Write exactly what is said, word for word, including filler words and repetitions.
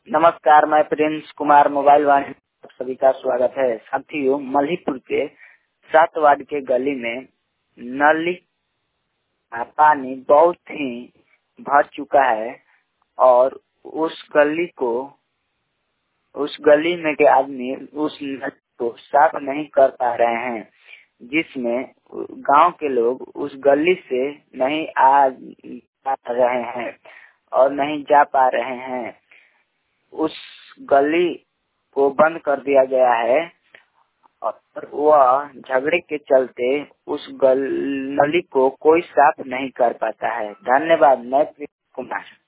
नमस्कार, मैं Prince Kumar mobile वाणी आप सभी का स्वागत है। साथियों, मल्हीपुर के सात वार्ड के गली में नली का पानी बहुत ही भर चुका है और उस गली को उस गली में के आदमी उस नली को साफ नहीं कर पा रहे हैं, जिसमें गांव के लोग उस गली से नहीं आ रहे हैं और नहीं जा पा रहे हैं। उस गली को बंद कर दिया गया है और वह झगड़े के चलते उस गल नली को कोई साफ नहीं कर पाता है। धन्यवाद। मैं प्रिंस कुमार।